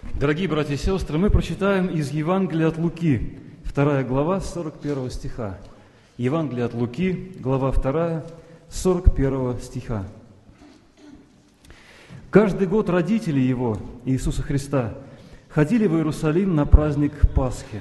Дорогие братья и сестры, мы прочитаем из Евангелия от Луки, 2 глава, 41 стиха. Евангелие от Луки, глава 2, 41 стиха. «Каждый год родители Его, Иисуса Христа, ходили в Иерусалим на праздник Пасхи.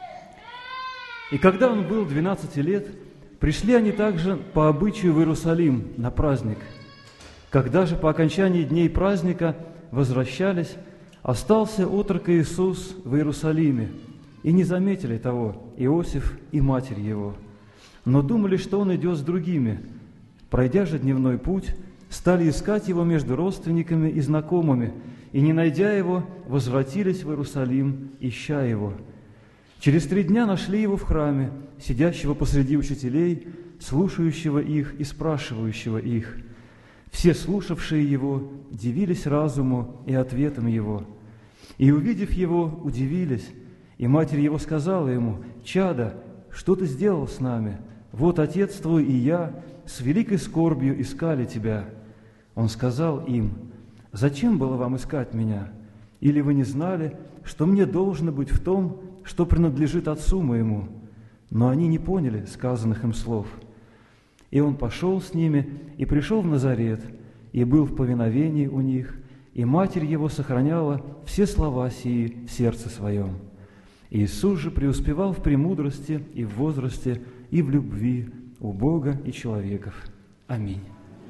И когда Он был 12 лет, пришли они также по обычаю в Иерусалим на праздник. Когда же по окончании дней праздника возвращались, остался отрок Иисус в Иерусалиме, и не заметили того Иосиф и матерь Его, но думали, что Он идет с другими. Пройдя же дневной путь, стали искать Его между родственниками и знакомыми, и, не найдя Его, возвратились в Иерусалим, ища Его. Через 3 дня нашли Его в храме, сидящего посреди учителей, слушающего их и спрашивающего их. Все слушавшие Его дивились разуму и ответам Его. И, увидев Его, удивились, и матерь Его сказала Ему: «Чадо, что Ты сделал с нами? Вот отец Твой и я с великой скорбью искали Тебя». Он сказал им: «Зачем было вам искать Меня? Или вы не знали, что Мне должно быть в том, что принадлежит Отцу Моему?» Но они не поняли сказанных им слов. И Он пошел с ними и пришел в Назарет, и был в повиновении у них, и матерь Его сохраняла все слова сии в сердце своем. Иисус же преуспевал в премудрости и в возрасте, и в любви у Бога и человеков. Аминь.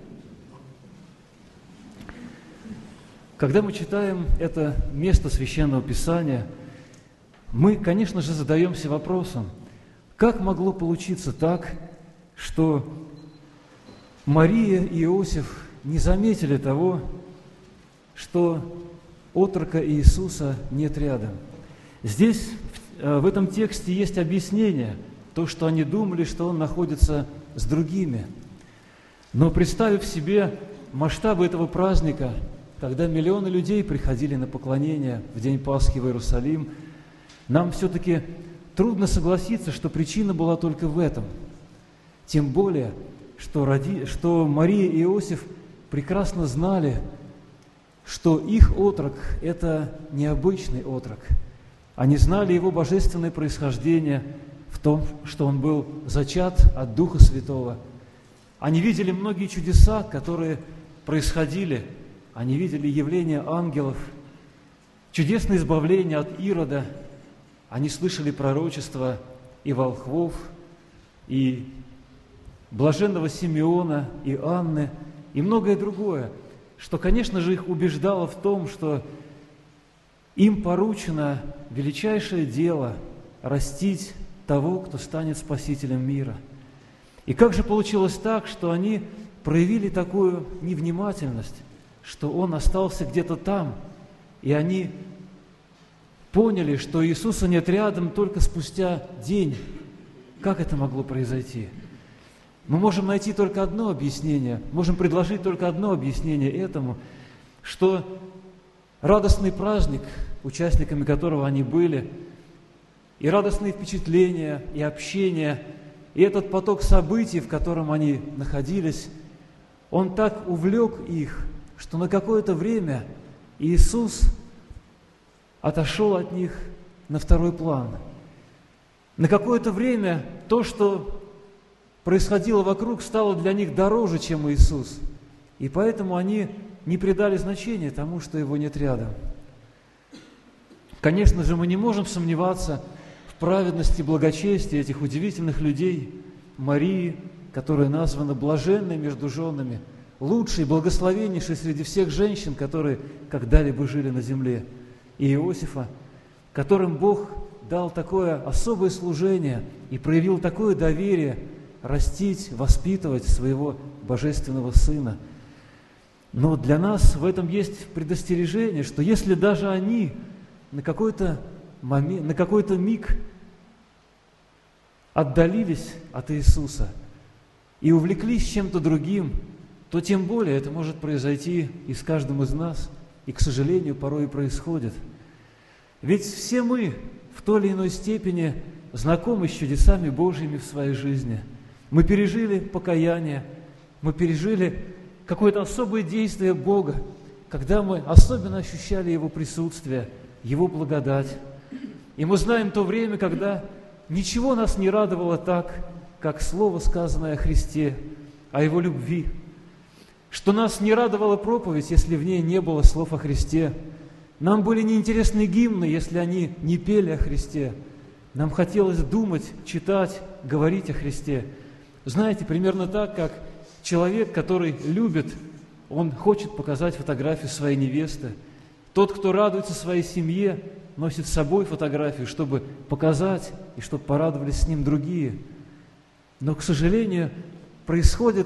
Когда мы читаем это место Священного Писания, мы, конечно же, задаемся вопросом, как могло получиться так, что Мария и Иосиф не заметили того, что отрока Иисуса нет рядом. Здесь, в этом тексте, есть объяснение, то, что они думали, что Он находится с другими. Но представив себе масштабы этого праздника, когда миллионы людей приходили на поклонение в день Пасхи в Иерусалим, нам все-таки трудно согласиться, что причина была только в этом. Тем более, что Мария и Иосиф прекрасно знали, что их отрок – это необычный отрок. Они знали его божественное происхождение в том, что он был зачат от Духа Святого. Они видели многие чудеса, которые происходили. Они видели явление ангелов, чудесное избавление от Ирода. Они слышали пророчества и волхвов, и блаженного Симеона, и Анны, и многое другое, что, конечно же, их убеждало в том, что им поручено величайшее дело – растить того, кто станет спасителем мира. И как же получилось так, что они проявили такую невнимательность, что Он остался где-то там, и они поняли, что Иисуса нет рядом только спустя день. Как это могло произойти? Мы можем найти только одно объяснение, можем предложить только одно объяснение этому, что радостный праздник, участниками которого они были, и радостные впечатления, и общение, и этот поток событий, в котором они находились, он так увлек их, что на какое-то время Иисус отошел от них на второй план. На какое-то время то, что происходило вокруг, стало для них дороже, чем Иисус. И поэтому они не придали значения тому, что Его нет рядом. Конечно же, мы не можем сомневаться в праведности и благочестии этих удивительных людей, Марии, которая названа блаженной между женами, лучшей, благословеннейшей среди всех женщин, которые когда-либо жили на земле, и Иосифа, которым Бог дал такое особое служение и проявил такое доверие растить, воспитывать своего божественного Сына. Но для нас в этом есть предостережение, что если даже они на какой-то момент, на какой-то миг отдалились от Иисуса и увлеклись чем-то другим, то тем более это может произойти и с каждым из нас, и, к сожалению, порой и происходит. Ведь все мы в той или иной степени знакомы с чудесами Божьими в своей жизни. Мы пережили покаяние, мы пережили какое-то особое действие Бога, когда мы особенно ощущали Его присутствие, Его благодать. И мы знаем то время, когда ничего нас не радовало так, как слово, сказанное о Христе, о Его любви, что нас не радовала проповедь, если в ней не было слов о Христе. Нам были неинтересны гимны, если они не пели о Христе. Нам хотелось думать, читать, говорить о Христе. Знаете, примерно так, как человек, который любит, он хочет показать фотографию своей невесты. Тот, кто радуется своей семье, носит с собой фотографию, чтобы показать и чтобы порадовались с ним другие. Но, к сожалению, происходит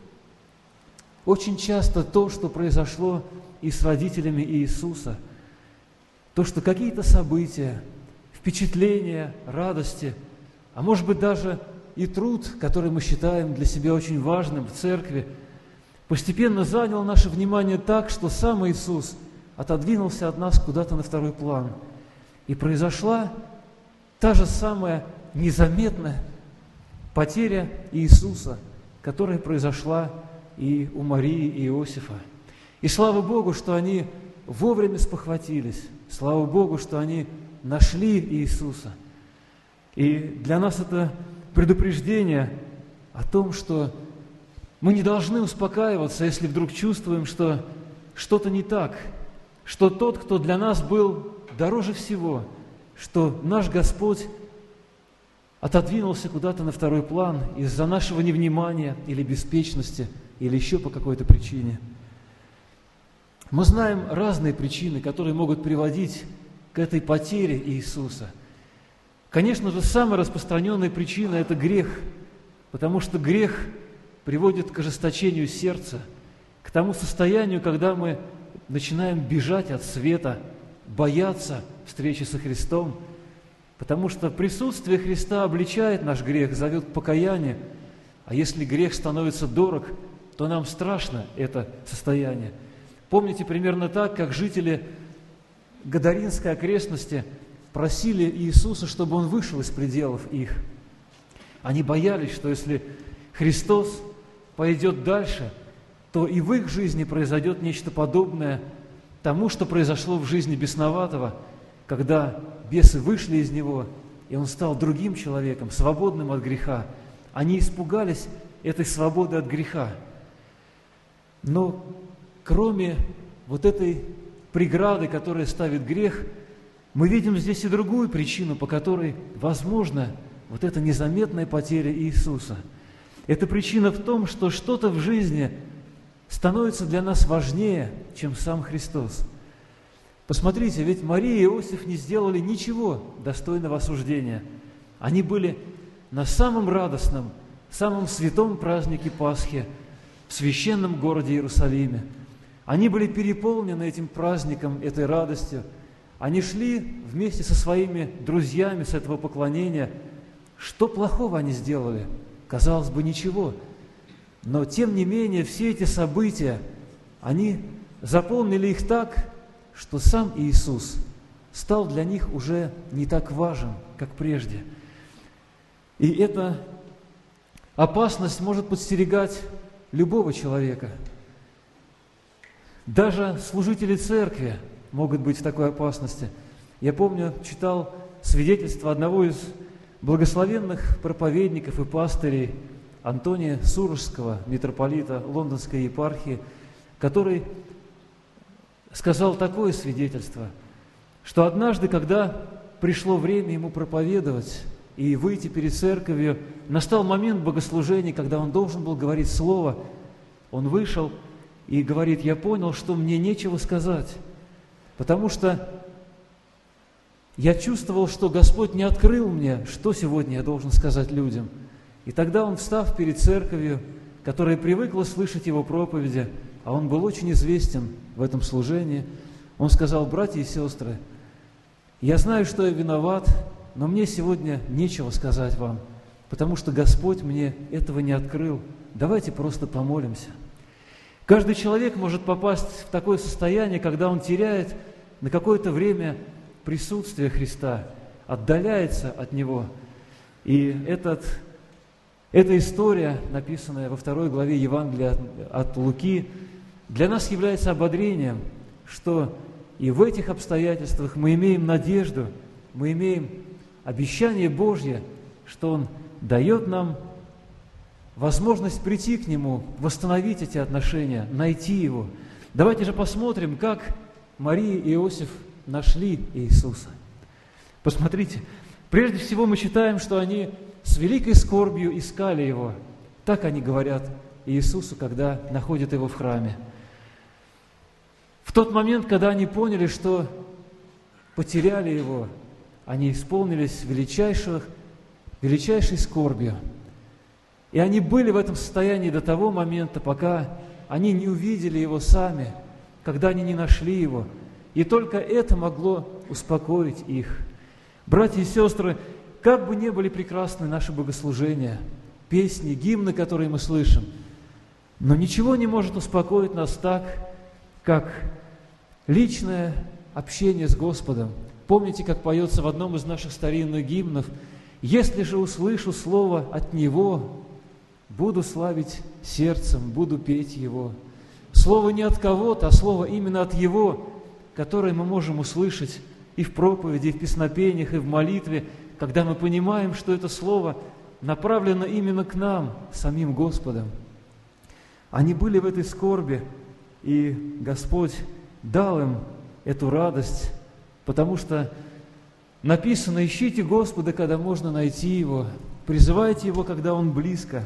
очень часто то, что произошло и с родителями Иисуса. То, что какие-то события, впечатления, радости, а может быть даже и труд, который мы считаем для себя очень важным в церкви, постепенно занял наше внимание так, что сам Иисус отодвинулся от нас куда-то на второй план. И произошла та же самая незаметная потеря Иисуса, которая произошла и у Марии и Иосифа. И слава Богу, что они вовремя спохватились. Слава Богу, что они нашли Иисуса. И для нас это предупреждение о том, что мы не должны успокаиваться, если вдруг чувствуем, что что-то не так, что тот, кто для нас был дороже всего, что наш Господь отодвинулся куда-то на второй план из-за нашего невнимания или беспечности, или еще по какой-то причине. Мы знаем разные причины, которые могут приводить к этой потере Иисуса. Конечно же, самая распространенная причина – это грех, потому что грех приводит к ожесточению сердца, к тому состоянию, когда мы начинаем бежать от света, бояться встречи со Христом, потому что присутствие Христа обличает наш грех, зовет к покаянию, а если грех становится дорог, то нам страшно это состояние. Помните примерно так, как жители Гадаринской окрестности просили Иисуса, чтобы Он вышел из пределов их. Они боялись, что если Христос пойдет дальше, то и в их жизни произойдет нечто подобное тому, что произошло в жизни бесноватого, когда бесы вышли из него, и он стал другим человеком, свободным от греха. Они испугались этой свободы от греха. Но кроме вот этой преграды, которая ставит грех, мы видим здесь и другую причину, по которой возможна вот эта незаметная потеря Иисуса. Эта причина в том, что что-то в жизни становится для нас важнее, чем сам Христос. Посмотрите, ведь Мария и Иосиф не сделали ничего достойного осуждения. Они были на самом радостном, самом святом празднике Пасхи в священном городе Иерусалиме. Они были переполнены этим праздником, этой радостью. Они шли вместе со своими друзьями с этого поклонения. Что плохого они сделали? Казалось бы, ничего. Но, тем не менее, все эти события, они заполнили их так, что сам Иисус стал для них уже не так важен, как прежде. И эта опасность может подстерегать любого человека. Даже служители церкви могут быть в такой опасности. Я помню, читал свидетельство одного из благословенных проповедников и пастырей, Антония Сурожского, митрополита Лондонской епархии, который сказал такое свидетельство, что однажды, когда пришло время ему проповедовать и выйти перед церковью, настал момент богослужения, когда он должен был говорить слово, он вышел и говорит: «Я понял, что мне нечего сказать, потому что я чувствовал, что Господь не открыл мне, что сегодня я должен сказать людям». И тогда он, встав перед церковью, которая привыкла слышать его проповеди, а он был очень известен в этом служении, он сказал: «Братья и сестры, я знаю, что я виноват, но мне сегодня нечего сказать вам, потому что Господь мне этого не открыл. Давайте просто помолимся». Каждый человек может попасть в такое состояние, когда он теряет на какое-то время присутствие Христа, отдаляется от Него. И эта история, написанная во 2 главе Евангелия от Луки, для нас является ободрением, что И в этих обстоятельствах мы имеем надежду, мы имеем обещание Божье, что Он дает нам возможность прийти к Нему, восстановить эти отношения, найти Его. Давайте же посмотрим, как Мария и Иосиф нашли Иисуса. Посмотрите, прежде всего мы читаем, что они с великой скорбью искали Его. Так они говорят Иисусу, когда находят Его в храме. В тот момент, когда они поняли, что потеряли Его, они исполнились величайшей скорбью. И они были в этом состоянии до того момента, пока они не увидели Его сами, когда они не нашли Его. И только это могло успокоить их. Братья и сестры, как бы ни были прекрасны наши богослужения, песни, гимны, которые мы слышим, но ничего не может успокоить нас так, как личное общение с Господом. Помните, как поется в одном из наших старинных гимнов: «Если же услышу слово от Него, буду славить сердцем, буду петь Его». Слово не от кого-то, а слово именно от Его, которое мы можем услышать и в проповеди, и в песнопениях, и в молитве, когда мы понимаем, что это слово направлено именно к нам, самим Господом. Они были в этой скорби, и Господь дал им эту радость, потому что написано: «Ищите Господа, когда можно найти Его, призывайте Его, когда Он близко».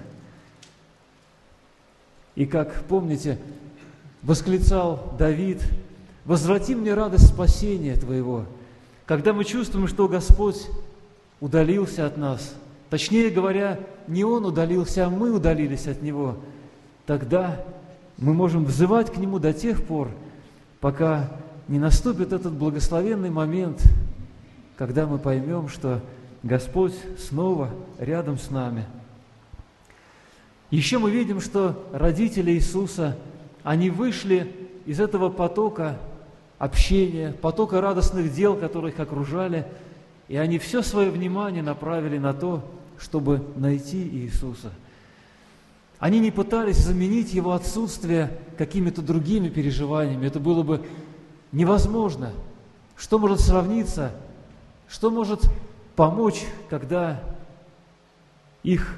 И как, помните, восклицал Давид: «Возврати мне радость спасения Твоего». Когда мы чувствуем, что Господь удалился от нас, точнее говоря, не Он удалился, а мы удалились от Него, тогда мы можем взывать к Нему до тех пор, пока не наступит этот благословенный момент, когда мы поймем, что Господь снова рядом с нами. Еще мы видим, что родители Иисуса, они вышли из этого потока общения, потока радостных дел, которые их окружали, и они все свое внимание направили на то, чтобы найти Иисуса. Они не пытались заменить Его отсутствие какими-то другими переживаниями. Это было бы невозможно. Что может сравниться, что может помочь, когда их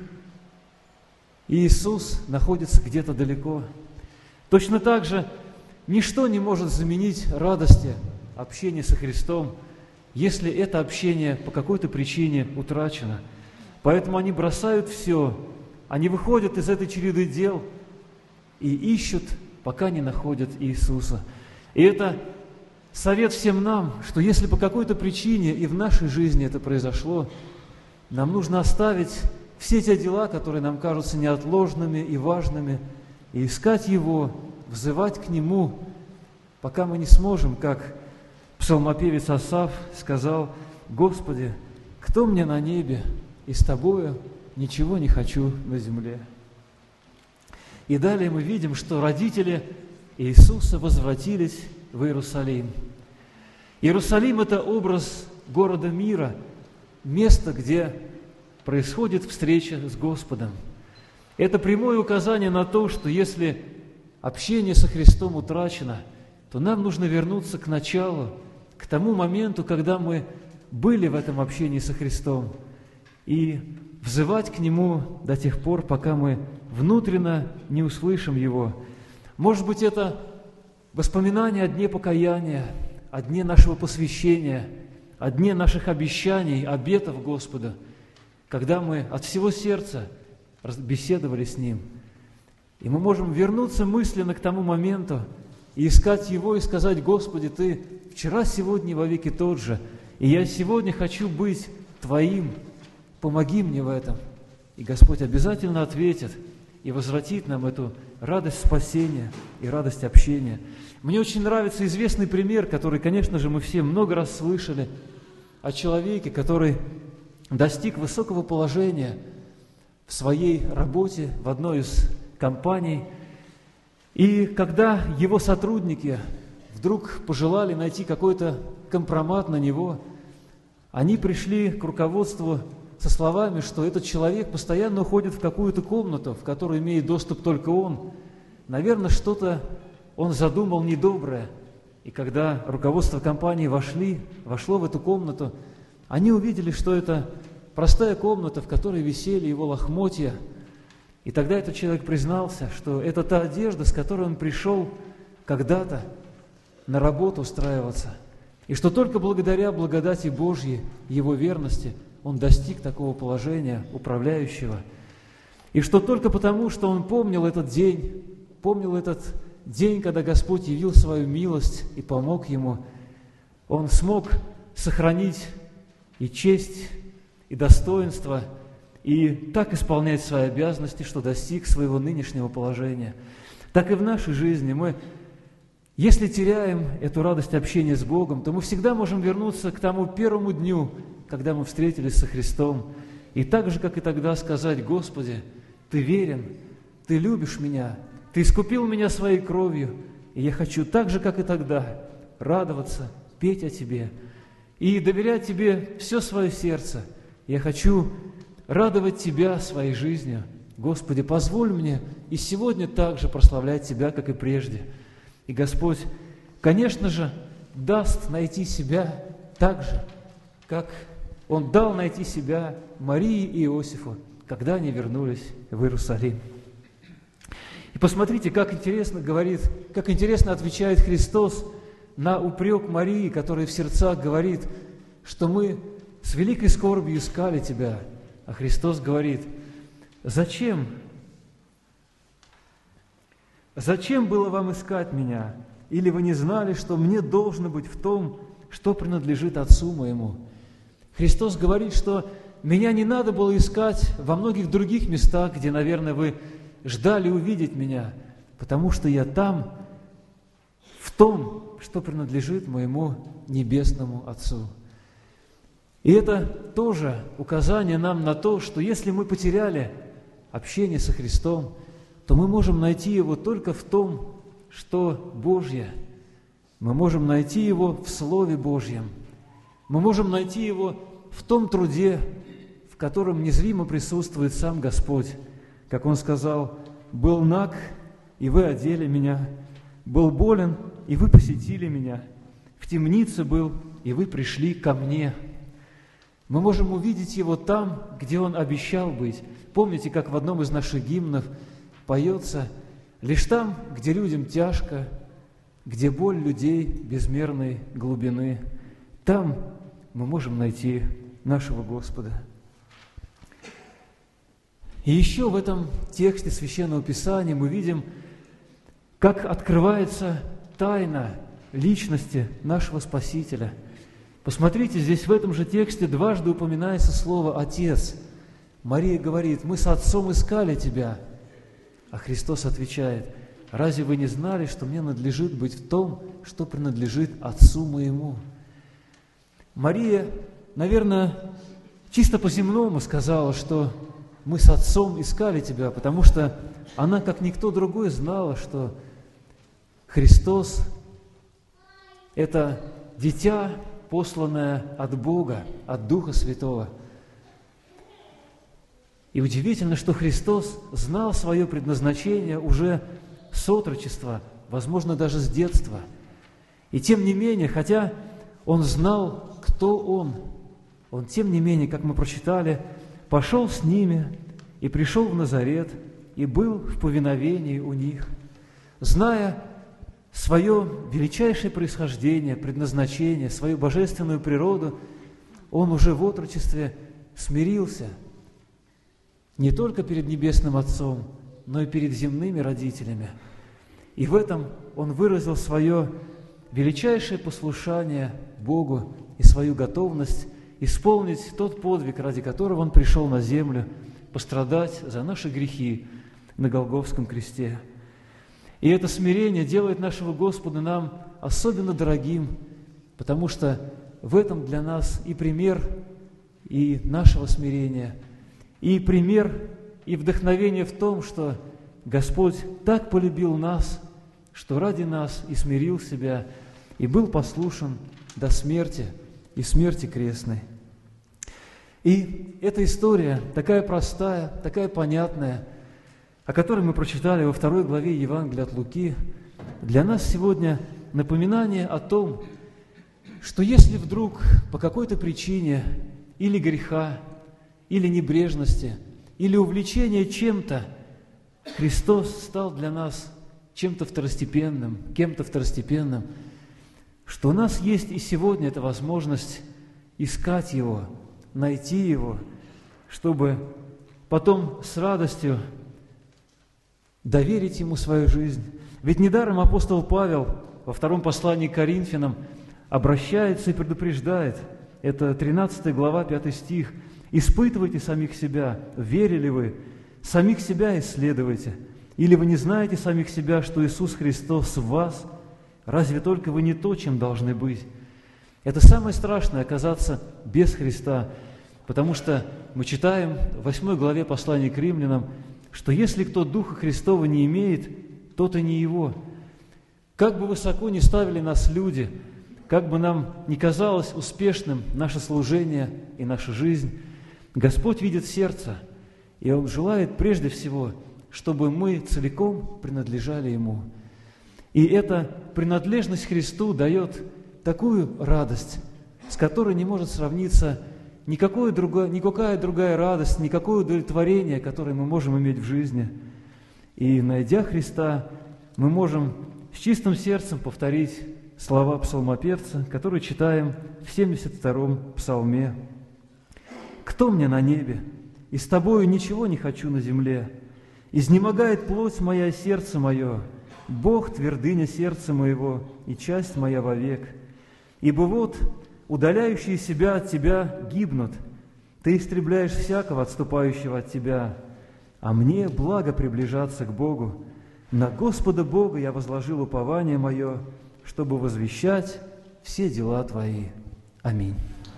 Иисус находится где-то далеко? Точно так же ничто не может заменить радости общения со Христом, если это общение по какой-то причине утрачено. Поэтому они бросают все, они выходят из этой череды дел и ищут, пока не находят Иисуса. И это совет всем нам, что если по какой-то причине и в нашей жизни это произошло, нам нужно оставить все те дела, которые нам кажутся неотложными и важными, и искать Его, взывать к Нему, пока мы не сможем, как псалмопевец Асаф сказал: «Господи, кто мне на небе, и с Тобою ничего не хочу на земле». И далее мы видим, что родители Иисуса возвратились в Иерусалим. Иерусалим – это образ города мира, место, где происходит встреча с Господом. Это прямое указание на то, что если общение со Христом утрачено, то нам нужно вернуться к началу, к тому моменту, когда мы были в этом общении со Христом, и взывать к Нему до тех пор, пока мы внутренно не услышим Его. Может быть, это воспоминание о дне покаяния, о дне нашего посвящения, о дне наших обещаний, обетов Господа, когда мы от всего сердца беседовали с Ним. И мы можем вернуться мысленно к тому моменту и искать Его, и сказать: «Господи, Ты вчера, сегодня и вовеки тот же, и я сегодня хочу быть Твоим, помоги мне в этом». И Господь обязательно ответит и возвратит нам эту радость спасения и радость общения. Мне очень нравится известный пример, который, конечно же, мы все много раз слышали, о человеке, который достиг высокого положения в своей работе в одной из компаний. И когда его сотрудники вдруг пожелали найти какой-то компромат на него, они пришли к руководству со словами, что этот человек постоянно уходит в какую-то комнату, в которую имеет доступ только он. Наверное, что-то он задумал недоброе, И когда руководство компании вошло в эту комнату, они увидели, что это простая комната, в которой висели его лохмотья. И тогда этот человек признался, что это та одежда, с которой он пришел когда-то на работу устраиваться. И что только благодаря благодати Божьей, его верности, он достиг такого положения управляющего. И что только потому, что он помнил этот день, когда Господь явил свою милость и помог ему, он смог сохранить и честь, и достоинство, и так исполнять свои обязанности, что достиг своего нынешнего положения. Так и в нашей жизни мы, если теряем эту радость общения с Богом, то мы всегда можем вернуться к тому первому дню, когда мы встретились со Христом, и так же, как и тогда, сказать: «Господи, Ты верен, Ты любишь меня, Ты искупил меня своей кровью, и я хочу так же, как и тогда, радоваться, петь о Тебе и доверять Тебе все свое сердце. Я хочу радовать Тебя своей жизнью. Господи, позволь мне и сегодня так же прославлять Тебя, как и прежде». И Господь, конечно же, даст найти себя так же, как Он дал найти себя Марии и Иосифу, когда они вернулись в Иерусалим. И посмотрите, как интересно отвечает Христос на упрек Марии, которая в сердцах говорит, что мы с великой скорбью искали Тебя. А Христос говорит: «Зачем? Зачем было вам искать Меня? Или вы не знали, что мне должно быть в том, что принадлежит Отцу Моему?» Христос говорит, что Меня не надо было искать во многих других местах, где, наверное, вы ждали увидеть Меня, потому что Я там, в том, что принадлежит Моему Небесному Отцу. И это тоже указание нам на то, что если мы потеряли общение со Христом, то мы можем найти Его только в том, что Божье. Мы можем найти Его в Слове Божьем. Мы можем найти Его в том труде, в котором незримо присутствует сам Господь. Как Он сказал: «Был наг, и вы одели Меня, был болен, и вы посетили Меня, в темнице был, и вы пришли ко Мне». Мы можем увидеть Его там, где Он обещал быть. Помните, как в одном из наших гимнов поется: «Лишь там, где людям тяжко, где боль людей безмерной глубины, там мы можем найти нашего Господа». И еще в этом тексте Священного Писания мы видим, как открывается тайна личности нашего Спасителя. Посмотрите, здесь в этом же тексте дважды упоминается слово «Отец». Мария говорит: «Мы с Отцом искали Тебя». А Христос отвечает: «Разве вы не знали, что мне надлежит быть в том, что принадлежит Отцу Моему?» Мария, наверное, чисто по-земному сказала, что мы с Отцом искали Тебя, потому что она, как никто другой, знала, что Христос – это дитя, посланное от Бога, от Духа Святого. И удивительно, что Христос знал свое предназначение уже с отрочества, возможно, даже с детства. И тем не менее, хотя Он знал, кто Он тем не менее, как мы прочитали, пошел с ними и пришел в Назарет, и был в повиновении у них, зная свое величайшее происхождение, предназначение, свою божественную природу. Он уже в отрочестве смирился не только перед Небесным Отцом, но и перед земными родителями. И в этом Он выразил свое величайшее послушание Богу и свою готовность исполнить тот подвиг, ради которого Он пришел на землю, пострадать за наши грехи на Голгофском кресте. И это смирение делает нашего Господа нам особенно дорогим, потому что в этом для нас и пример и нашего смирения, и пример и вдохновение в том, что Господь так полюбил нас, что ради нас и смирил себя, и был послушен до смерти и смерти крестной. И эта история такая простая, такая понятная, о которой мы прочитали во 2 главе Евангелия от Луки, для нас сегодня напоминание о том, что если вдруг по какой-то причине или греха, или небрежности, или увлечения чем-то, Христос стал для нас чем-то второстепенным, кем-то второстепенным, что у нас есть и сегодня эта возможность искать Его, найти Его, чтобы потом с радостью доверить Ему свою жизнь. Ведь недаром апостол Павел во втором послании к Коринфянам обращается и предупреждает, это 13 глава, 5 стих, «Испытывайте самих себя, верили вы, самих себя исследуйте, или вы не знаете самих себя, что Иисус Христос в вас? Разве только вы не то, чем должны быть?» Это самое страшное – оказаться без Христа, потому что мы читаем в 8 главе послания к римлянам, что если кто Духа Христова не имеет, тот и не его. Как бы высоко ни ставили нас люди, как бы нам ни казалось успешным наше служение и наша жизнь, Господь видит сердце, и Он желает прежде всего, чтобы мы целиком принадлежали Ему. И эта принадлежность Христу дает такую радость, с которой не может сравниться никакая другая радость, никакое удовлетворение, которое мы можем иметь в жизни. И, найдя Христа, мы можем с чистым сердцем повторить слова псалмопевца, которые читаем в 72-м псалме. «Кто мне на небе? И с Тобою ничего не хочу на земле. Изнемогает плоть моя и сердце мое. Бог – твердыня сердца моего и часть моя вовек. Ибо вот удаляющие себя от Тебя гибнут. Ты истребляешь всякого, отступающего от Тебя. А мне благо приближаться к Богу. На Господа Бога я возложил упование мое, чтобы возвещать все дела Твои. Аминь».